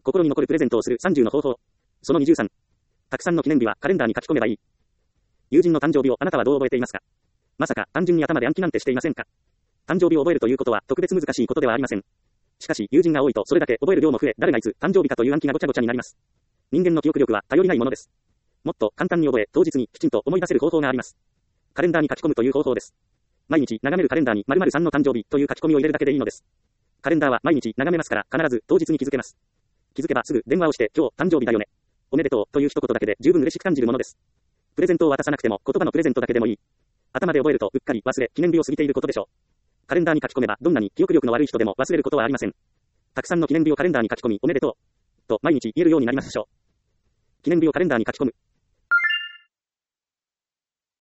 心に残るプレゼントをする30の方法。その23。たくさんの記念日はカレンダーに書き込めばいい。友人の誕生日をあなたはどう覚えていますか？まさか単純に頭で暗記なんてしていませんか？誕生日を覚えるということは特別難しいことではありません。しかし友人が多いとそれだけ覚える量も増え、誰がいつ誕生日かという暗記がごちゃごちゃになります。人間の記憶力は頼りないものです。もっと簡単に覚え、当日にきちんと思い出せる方法があります。カレンダーに書き込むという方法です。毎日眺めるカレンダーに〇〇さんの誕生日という書き込みを入れるだけでいいのです。カレンダーは毎日眺めますから必ず当日に気づけます。気づけばすぐ電話をして今日誕生日だよね。おめでとうという一言だけで十分嬉しく感じるものです。プレゼントを渡さなくても言葉のプレゼントだけでもいい。頭で覚えるとうっかり忘れ記念日を過ぎていることでしょう。カレンダーに書き込めばどんなに記憶力の悪い人でも忘れることはありません。たくさんの記念日をカレンダーに書き込みおめでとうと毎日言えるようになりましょう。記念日をカレンダーに書き込む。